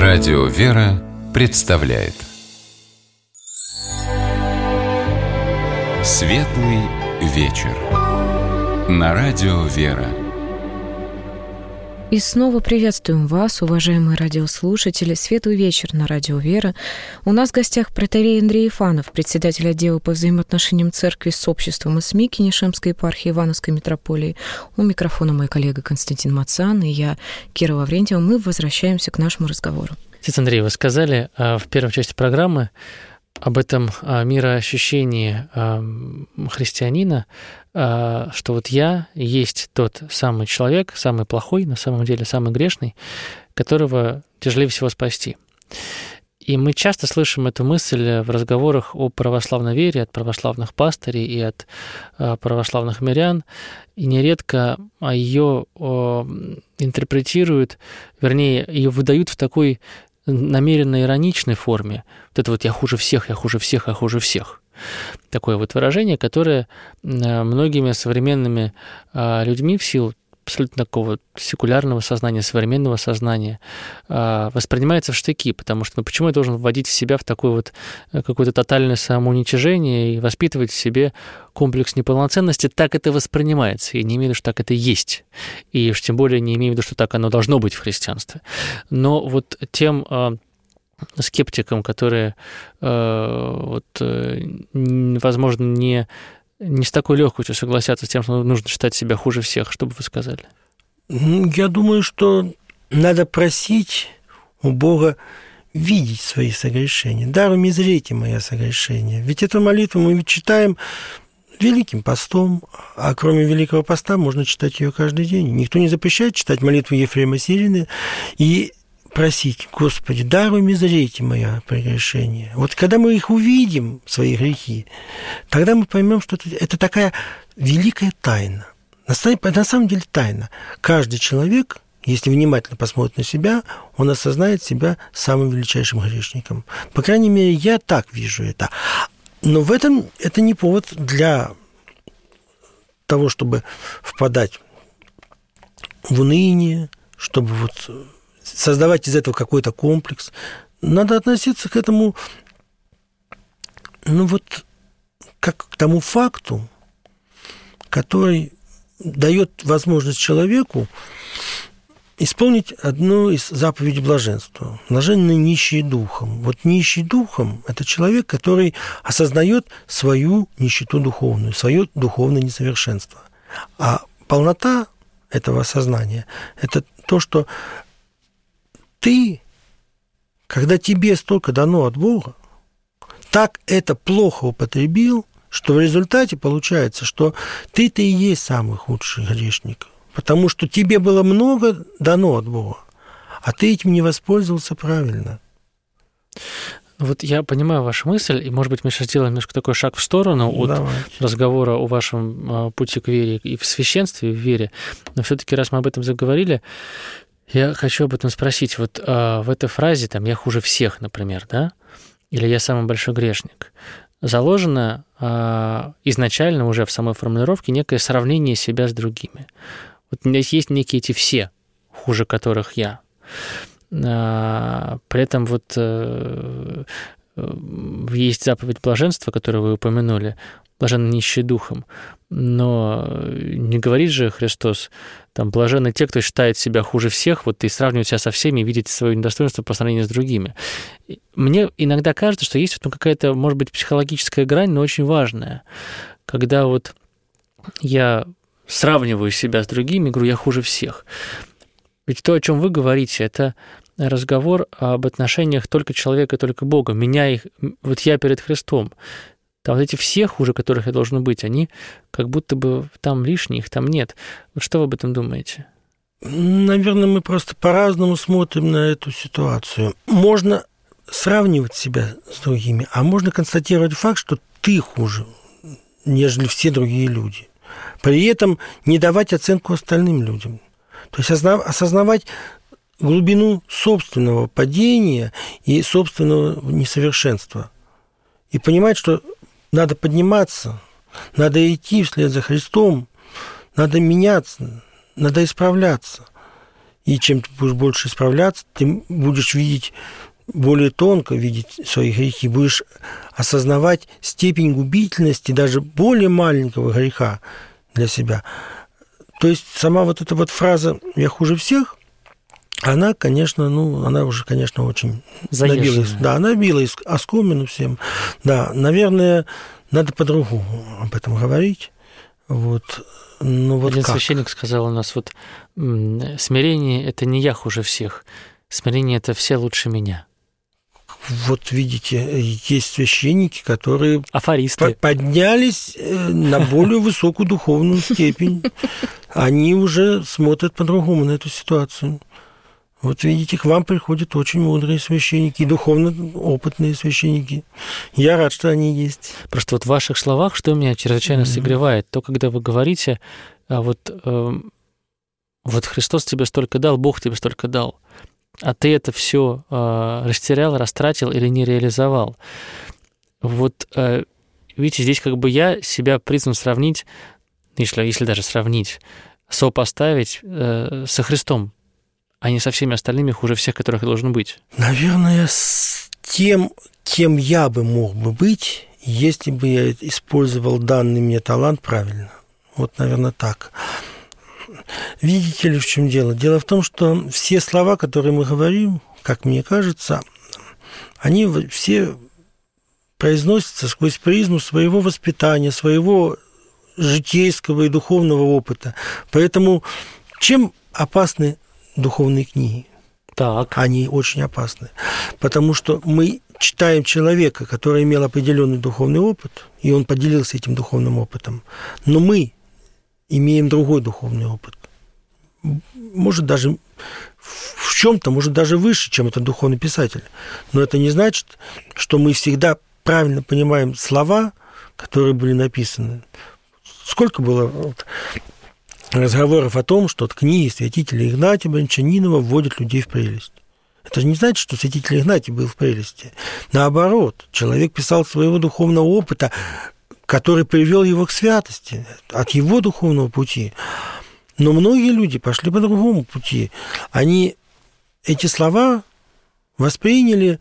Радио «Вера» представляет Светлый вечер на Радио «Вера». И снова приветствуем вас, уважаемые радиослушатели. Светлый вечер на Радио «Вера». У нас в гостях протоиерей Андрей Ифанов, председатель отдела по взаимоотношениям церкви с обществом и СМИ Кинешемской епархии Ивановской митрополии. У микрофона мой коллега Константин Мацан и я, Кира Лаврентьева. Мы возвращаемся к нашему разговору. Отец Андрей, вы сказали в первой части программы об этом мироощущении христианина, что вот я есть тот самый человек, самый плохой, на самом деле самый грешный, которого тяжелее всего спасти. И мы часто слышим эту мысль в разговорах о православной вере от православных пастырей и от православных мирян, и нередко ее интерпретируют, вернее, ее выдают в такой намеренно ироничной форме. Вот это вот «я хуже всех, я хуже всех, я хуже всех». Такое вот выражение, которое многими современными людьми в силу абсолютно такого секулярного сознания, современного сознания воспринимается в штыки, потому что почему я должен вводить в себя в такое вот какое-то тотальное самоуничижение и воспитывать в себе комплекс неполноценности? Так это воспринимается. Я не имею в виду, что так это есть. И уж тем более не имею в виду, что так оно должно быть в христианстве. Но вот тем скептикам, которые, возможно, не с такой легкостью согласятся с тем, что нужно считать себя хуже всех, что бы вы сказали? Я думаю, что надо просить у Бога видеть свои согрешения. «Даруй зрите мои согрешения». Ведь эту молитву мы читаем Великим постом, а кроме Великого поста можно читать ее каждый день. Никто не запрещает читать молитву Ефрема Сирина и просить: «Господи, даруй зрите мое прегрешение». Вот когда мы их увидим, свои грехи, тогда мы поймем, что это такая великая тайна. На самом деле тайна. Каждый человек, если внимательно посмотрит на себя, он осознает себя самым величайшим грешником. По крайней мере, я так вижу это. Но в этом это не повод для того, чтобы впадать в уныние, чтобы создавать из этого какой-то комплекс. Надо относиться к этому, как к тому факту, который дает возможность человеку исполнить одну из заповедей блаженства. Блаженны нищие духом. Вот нищий духом – это человек, который осознает свою нищету духовную, свое духовное несовершенство. А полнота этого осознания – это то, что ты, когда тебе столько дано от Бога, так это плохо употребил, что в результате получается, что ты-то и есть самый худший грешник. Потому что тебе было много дано от Бога, а ты этим не воспользовался правильно. Вот я понимаю вашу мысль, и, может быть, мы сейчас сделаем немножко такой шаг в сторону от разговора о вашем пути к вере и в священстве, и в вере. Но все-таки, раз мы об этом заговорили, я хочу об этом спросить. Вот в этой фразе, «я хуже всех», например, да, или «я самый большой грешник», заложено изначально уже в самой формулировке некое сравнение себя с другими. Вот у меня есть некие эти все, хуже которых я. При этом есть заповедь блаженства, которую вы упомянули, блаженны нищие духом. Но не говорит же Христос, блаженны те, кто считает себя хуже всех, и сравнивать себя со всеми и видеть свое недостоинство по сравнению с другими. Мне иногда кажется, что есть какая-то, может быть, психологическая грань, но очень важная, когда я сравниваю себя с другими, говорю, я хуже всех. Ведь то, о чем вы говорите, это разговор об отношениях только человека и только Бога. Я перед Христом. Эти все, хуже которых я должен быть, они как будто бы там лишние, их там нет. Что вы об этом думаете? Наверное, мы просто по-разному смотрим на эту ситуацию. Можно сравнивать себя с другими, а можно констатировать факт, что ты хуже, нежели все другие люди. При этом не давать оценку остальным людям. То есть осознавать глубину собственного падения и собственного несовершенства. И понимать, что надо подниматься, надо идти вслед за Христом, надо меняться, надо исправляться. И чем ты будешь больше исправляться, ты будешь видеть более тонко, видеть свои грехи, будешь осознавать степень губительности даже более маленького греха для себя. То есть сама вот эта вот фраза «я хуже всех», она, конечно, она уже, конечно, очень набила, набила оскомину всем. Да, наверное, надо по-другому об этом говорить. Вот. Но вот один как? Священник сказал у нас, вот смирение – это не я хуже всех, смирение – это все лучше меня. Вот видите, есть священники, которые афористы поднялись на более высокую духовную степень. Они уже смотрят по-другому на эту ситуацию. Вот видите, к вам приходят очень мудрые священники и духовно опытные священники. Я рад, что они есть. Просто вот в ваших словах, что меня чрезвычайно согревает, то, когда вы говорите, вот Христос тебе столько дал, Бог тебе столько дал, а ты это все растерял, растратил или не реализовал. Вот видите, здесь как бы я себя призван сравнить, если даже сравнить, сопоставить со Христом, а не со всеми остальными хуже всех, которых я должен быть. Наверное, с тем, кем я бы мог бы быть, если бы я использовал данный мне талант правильно. Вот, наверное, так. Видите ли, в чем дело? Дело в том, что все слова, которые мы говорим, как мне кажется, они все произносятся сквозь призму своего воспитания, своего житейского и духовного опыта. Поэтому чем опасны духовные книги? Так. Они очень опасны. Потому что мы читаем человека, который имел определенный духовный опыт, и он поделился этим духовным опытом. Но мы имеем другой духовный опыт. Может, даже в чем-то, может, даже выше, чем этот духовный писатель. Но это не значит, что мы всегда правильно понимаем слова, которые были написаны. Сколько было разговоров о том, что от книги святителя Игнатия Брянчанинова вводят людей в прелесть. Это же не значит, что святитель Игнатий был в прелести. Наоборот, человек писал своего духовного опыта, который привел его к святости, от его духовного пути. Но многие люди пошли по другому пути. Они эти слова восприняли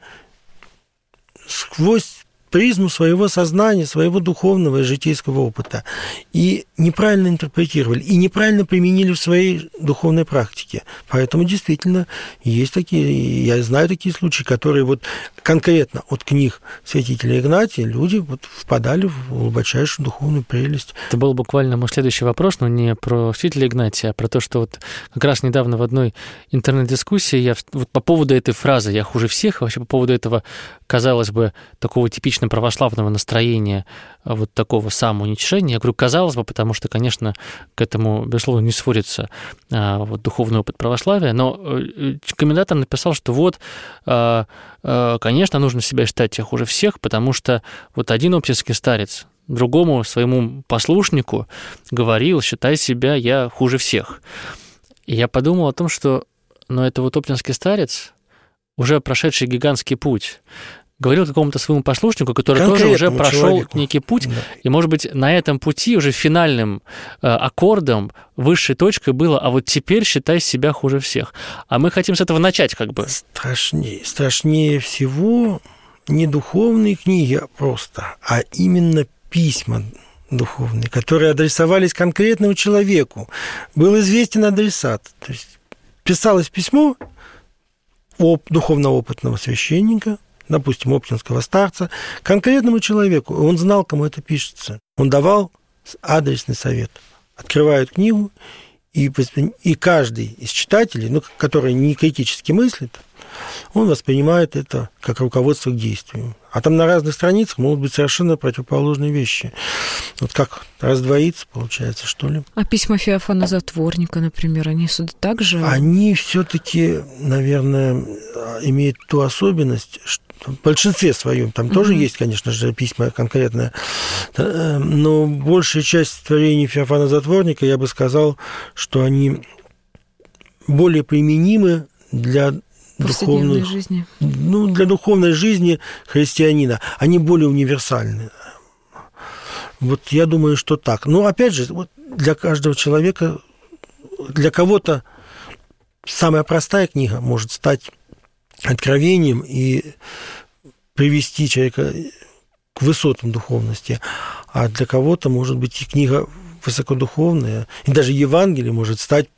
сквозь призму своего сознания, своего духовного и житейского опыта. И неправильно интерпретировали, и неправильно применили в своей духовной практике. Поэтому действительно есть такие, я знаю такие случаи, которые вот конкретно от книг святителя Игнатия люди вот впадали в глубочайшую духовную прелесть. Это был буквально мой следующий вопрос, но не про святителя Игнатия, а про то, что вот как раз недавно в одной интернет-дискуссии я вот по поводу этой фразы «я хуже всех», вообще по поводу этого, казалось бы, такого типично православного настроения, вот такого самоуничижения, я говорю, казалось бы, потому что, конечно, к этому, безусловно, не сводится вот, духовный опыт православия, но комментатор написал, что вот, конечно, нужно себя считать хуже всех, потому что вот один оптинский старец другому своему послушнику говорил, считай себя я хуже всех. И я подумал о том, что это вот оптинский старец, уже прошедший гигантский путь, говорил какому-то своему послушнику, который тоже уже прошел некий путь, да. И, может быть, на этом пути уже финальным аккордом, высшей точкой было, а вот теперь считай себя хуже всех. А мы хотим с этого начать как бы. Страшнее всего не духовные книги просто, а именно письма духовные, которые адресовались конкретному человеку. Был известен адресат. То есть писалось письмо духовно опытного священника, допустим, оптинского старца, конкретному человеку. Он знал, кому это пишется. Он давал адресный совет. Открывают книгу, и каждый из читателей, который не критически мыслит, он воспринимает это как руководство к действию. А там на разных страницах могут быть совершенно противоположные вещи. Вот как раздвоиться, получается, что ли. А письма Феофана Затворника, например, они также... Они все-таки, наверное, имеют ту особенность, что в большинстве своем, там тоже есть, конечно же, письма конкретные, но большая часть творений Феофана Затворника, я бы сказал, что они более применимы для духовной жизни. Для духовной жизни христианина. Они более универсальны. Вот я думаю, что так. Но опять же, вот для каждого человека, для кого-то самая простая книга может стать откровением и привести человека к высотам духовности, а для кого-то, может быть, и книга высокодуховная, и даже Евангелие может стать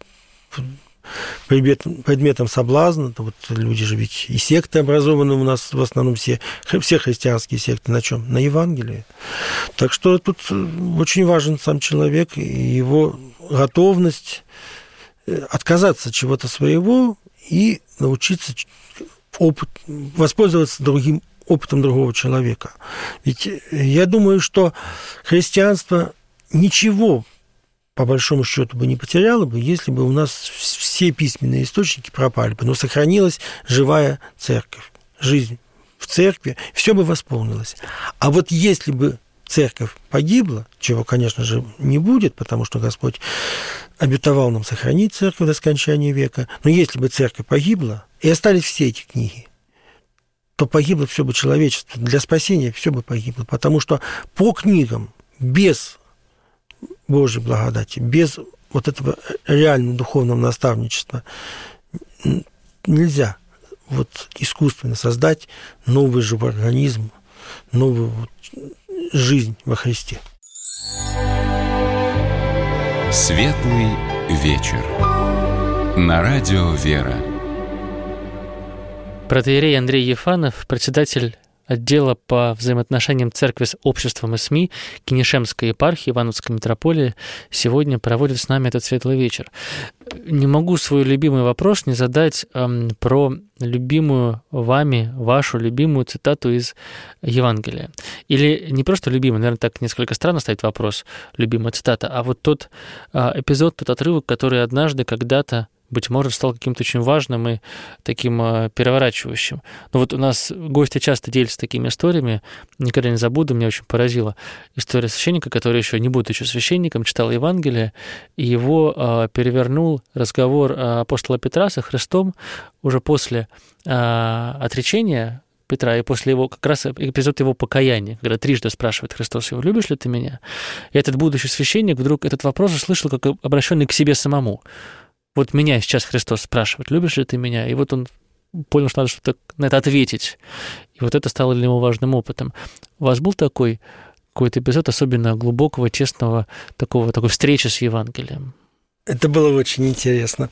предметом соблазна. Вот люди же ведь и секты образованы у нас, в основном все христианские секты на чем? На Евангелии. Так что тут очень важен сам человек и его готовность отказаться от чего-то своего и научиться воспользоваться опытом другого человека. Ведь я думаю, что христианство ничего, по большому счету, бы не потеряло бы, если бы у нас все письменные источники пропали бы, но сохранилась живая церковь, жизнь в церкви, все бы восполнилось. А вот если бы церковь погибла, чего, конечно же, не будет, потому что Господь обетовал нам сохранить церковь до скончания века, но если бы церковь погибла, и остались все эти книги, то погибло все бы человечество. Для спасения все бы погибло, потому что по книгам без Божьей благодати, без вот этого реального духовного наставничества нельзя вот искусственно создать новый живой организм, новую жизнь во Христе. Светлый вечер. На радио «Вера». Протоиерей Андрей Ефанов, председатель отдела по взаимоотношениям церкви с обществом и СМИ Кинешемской епархии Ивановской митрополии, сегодня проводит с нами этот светлый вечер. Не могу свой любимый вопрос не задать про любимую вами, вашу любимую цитату из Евангелия. Или не просто любимый, наверное, так несколько странно ставить вопрос, любимая цитата, а вот тот эпизод, тот отрывок, который однажды, когда-то, быть может, стал каким-то очень важным и таким переворачивающим. Но вот у нас гости часто делятся такими историями. Никогда не забуду, меня очень поразила история священника, который еще не будучи священником, читал Евангелие, и его перевернул разговор апостола Петра со Христом уже после отречения Петра, и после его, как раз эпизод его покаяния, когда трижды спрашивает Христос его: «Любишь ли ты меня?» И этот будущий священник вдруг этот вопрос услышал как обращенный к себе самому. Вот меня сейчас Христос спрашивает: любишь ли ты меня? И вот он понял, что надо что-то на это ответить. И вот это стало для него важным опытом. У вас был такой какой-то эпизод особенно глубокого, честного, такой встречи с Евангелием? Это было очень интересно.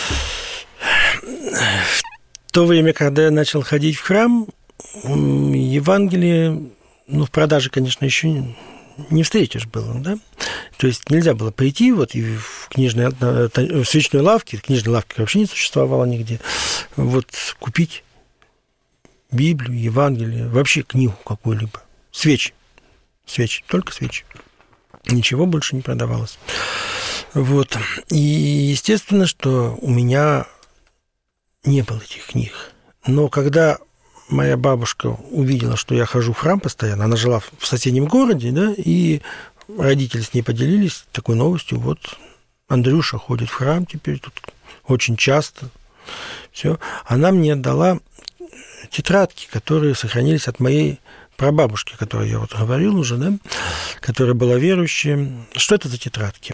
В то время, когда я начал ходить в храм, Евангелие, в продаже, конечно, еще не встретишь было, да? То есть нельзя было прийти вот и в свечной лавке, книжной лавки вообще не существовало нигде, вот купить Библию, Евангелие, вообще книгу какую-либо. Свечи, только свечи. Ничего больше не продавалось. Вот. И естественно, что у меня не было этих книг. Но когда моя бабушка увидела, что я хожу в храм постоянно, она жила в соседнем городе, да, и родители с ней поделились такой новостью: вот Андрюша ходит в храм теперь тут очень часто. Все. Она мне отдала тетрадки, которые сохранились от моей прабабушки, о которой я вот говорил уже, да, которая была верующая. Что это за тетрадки?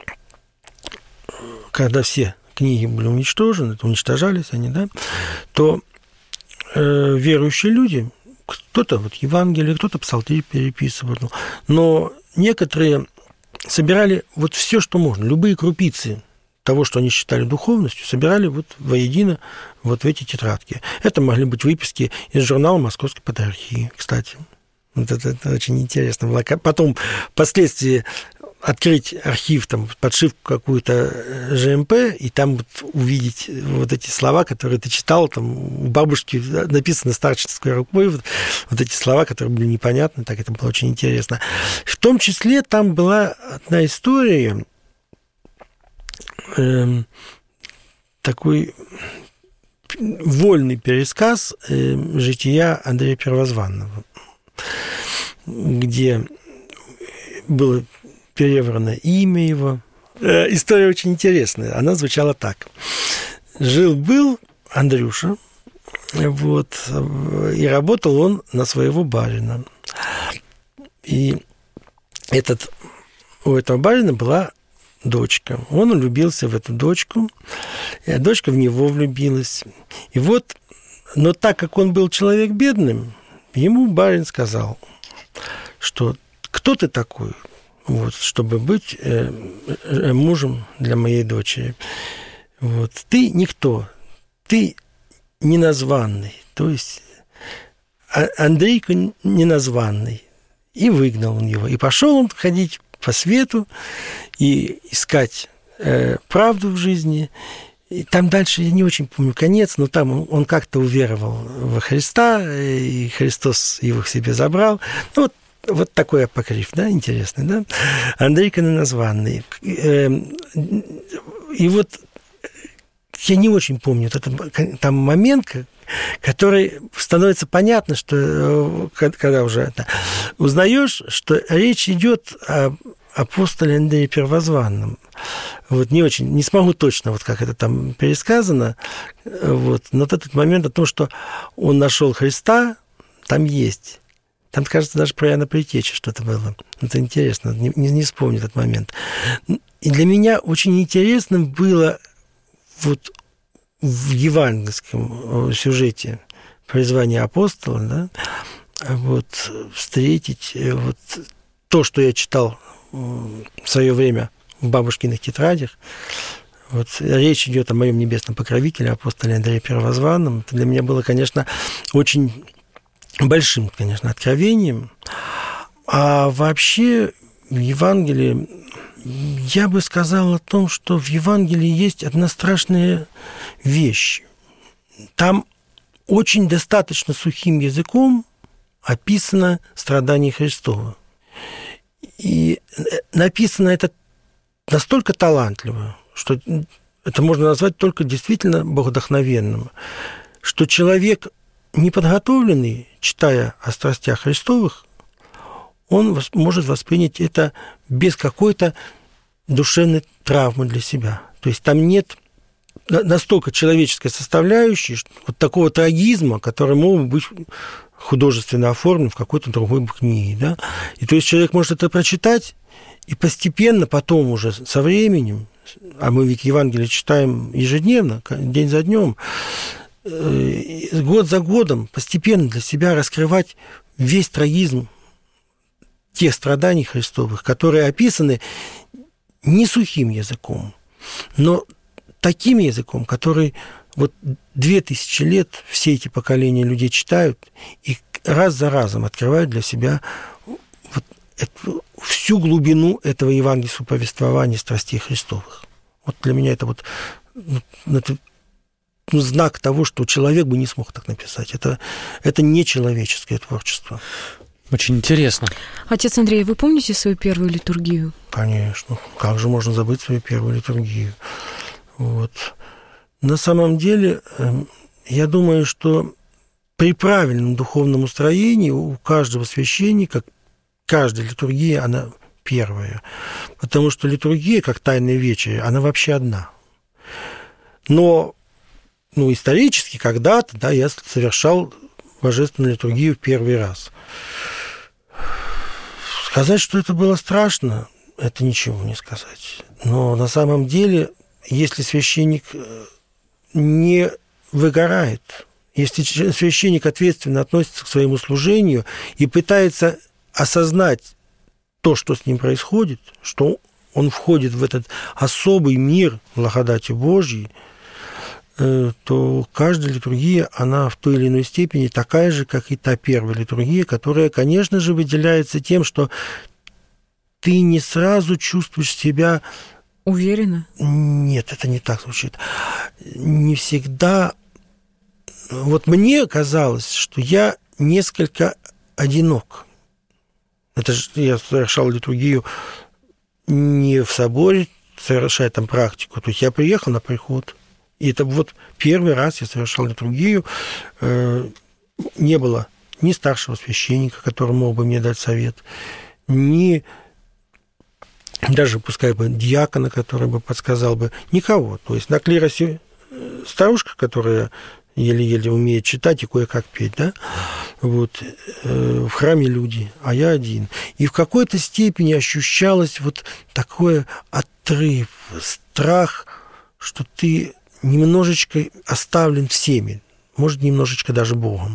Когда все книги были уничтожены, уничтожались они, да, то верующие люди, кто-то вот Евангелие, кто-то псалтырь переписывал, но некоторые собирали вот все, что можно, любые крупицы того, что они считали духовностью, собирали вот воедино вот в эти тетрадки. Это могли быть выписки из журнала Московской Патриархии, кстати. Вот это очень интересно было. Потом, впоследствии, открыть архив, там, подшивку какую-то ЖМП, и там вот увидеть вот эти слова, которые ты читал, там у бабушки написаны старческой рукой, вот эти слова, которые были непонятны, так это было очень интересно. В том числе там была одна история, такой вольный пересказ жития Андрея Первозванного, где было переврано имя его. История очень интересная. Она звучала так. Жил-был Андрюша, вот, и работал он на своего барина. И у этого барина была дочка. Он влюбился в эту дочку, и дочка в него влюбилась. И вот, но так как он был человек бедным, ему барин сказал, что кто ты такой, вот, чтобы быть мужем для моей дочери. Вот. Ты никто, ты неназванный, то есть Андрейка неназванный. И выгнал он его. И пошел он ходить по свету и искать правду в жизни. И там дальше, я не очень помню конец, но там он как-то уверовал во Христа, и Христос его к себе забрал. Ну, вот такой апокриф, да, интересный, да? Андрейка неназванный. И вот я не очень помню там момент, который становится понятно, что когда уже узнаешь, что речь идет о апостоле Андрее Первозванном. Вот не смогу точно, вот как это там пересказано, вот, но вот этот момент о том, что он нашел Христа, там есть. Там, кажется, даже про Иоанна Предтечи что-то было. Это интересно, не вспомню этот момент. И для меня очень интересным было вот в евангельском сюжете призвания апостола, да, вот, встретить вот то, что я читал в свое время в бабушкиных тетрадях. Вот, речь идет о моем небесном покровителе, апостоле Андрее Первозванном. Это для меня было, конечно, очень большим, конечно, откровением. А вообще в Евангелии я бы сказал о том, что в Евангелии есть одна страшная вещь. Там очень достаточно сухим языком описано страдание Христово. И написано это настолько талантливо, что это можно назвать только действительно богодухновенным, что человек, неподготовленный, читая о страстях Христовых, он может воспринять это без какой-то душевной травмы для себя. То есть там нет настолько человеческой составляющей, вот такого трагизма, который мог бы быть художественно оформлен в какой-то другой книге. Да? И то есть человек может это прочитать, и постепенно потом уже со временем, а мы ведь Евангелие читаем ежедневно, день за днем, год за годом постепенно для себя раскрывать весь трагизм тех страданий Христовых, которые описаны не сухим языком, но таким языком, который вот 2000 лет все эти поколения людей читают и раз за разом открывают для себя вот всю глубину этого евангельского повествования страстей Христовых. Вот для меня это вот это знак того, что человек бы не смог так написать. Это не человеческое творчество. Очень интересно. Отец Андрей, вы помните свою первую литургию? Конечно. Как же можно забыть свою первую литургию? Вот. На самом деле, я думаю, что при правильном духовном устроении у каждого священника, каждая литургия, она первая. Потому что литургия, как Тайная Вечеря, она вообще одна. Но исторически когда-то, да, я совершал божественную литургию в первый раз. Сказать, что это было страшно, это ничего не сказать. Но на самом деле, если священник не выгорает, если священник ответственно относится к своему служению и пытается осознать то, что с ним происходит, что он входит в этот особый мир благодати Божьей, то каждая литургия, она в той или иной степени такая же, как и та первая литургия, которая, конечно же, выделяется тем, что ты не сразу чувствуешь себя... Уверенно? Нет, это не так звучит. Не всегда... Вот мне казалось, что я несколько одинок. Это же я совершал литургию не в соборе, совершая там практику. То есть я приехал на приход, и это вот первый раз я совершал литургию. Не было ни старшего священника, который мог бы мне дать совет, ни даже, пускай бы, диакона, который бы подсказал бы, никого. То есть на клиросе старушка, которая еле-еле умеет читать и кое-как петь, да? Вот, в храме люди, а я один. И в какой-то степени ощущалось вот такой отрыв, страх, что ты немножечко оставлен всеми, может, немножечко даже Богом.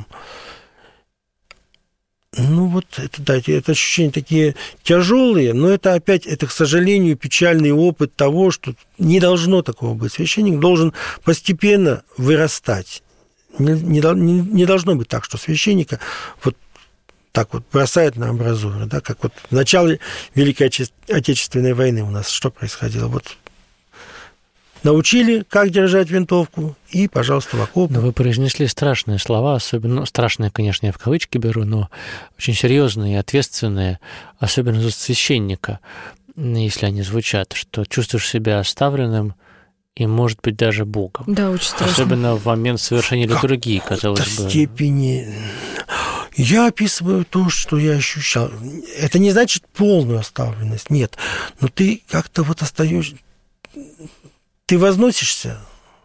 Ну, вот это, да, это ощущения такие тяжелые, но это опять, это, к сожалению, печальный опыт того, что не должно такого быть. Священник должен постепенно вырастать. Не должно быть так, что священника вот так вот бросает на амбразуру, да, как вот в начале Великой Отечественной войны у нас что происходило? Вот научили, как держать винтовку, и, пожалуйста, в окоп. Но вы произнесли страшные слова, особенно, страшные, конечно, я в кавычки беру, но очень серьезные и ответственные, особенно за священника, если они звучат, что чувствуешь себя оставленным, и, может быть, даже Богом. Да, очень страшно. Особенно в момент совершения литургии, казалось бы. В степени... Я описываю то, что я ощущал. Это не значит полную оставленность, нет. Но ты как-то вот остаешься... Ты возносишься,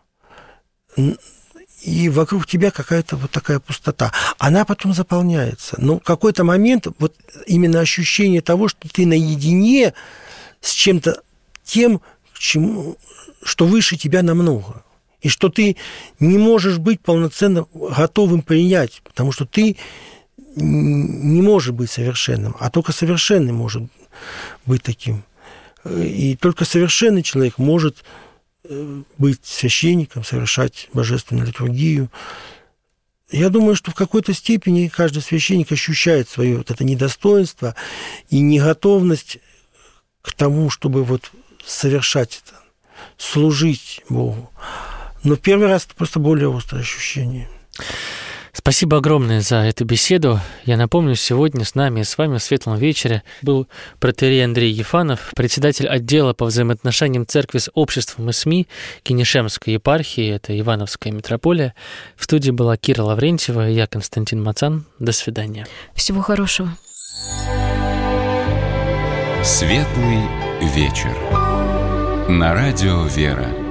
и вокруг тебя какая-то вот такая пустота. Она потом заполняется. Но в какой-то момент вот именно ощущение того, что ты наедине с чем-то тем, к чему... что выше тебя намного, и что ты не можешь быть полноценно готовым принять, потому что ты не можешь быть совершенным, а только совершенный может быть таким. И только совершенный человек может быть священником, совершать божественную литургию. Я думаю, что в какой-то степени каждый священник ощущает свое вот это недостоинство и неготовность к тому, чтобы вот совершать это, служить Богу. Но первый раз это просто более острое ощущение. Спасибо огромное за эту беседу. Я напомню, сегодня с нами и с вами в Светлом вечере был протоиерей Андрей Ефанов, председатель отдела по взаимоотношениям церкви с обществом и СМИ Кинешемской епархии, это Ивановская митрополия. В студии была Кира Лаврентьева и я, Константин Мацан. До свидания. Всего хорошего. Светлый вечер. На радио «Вера».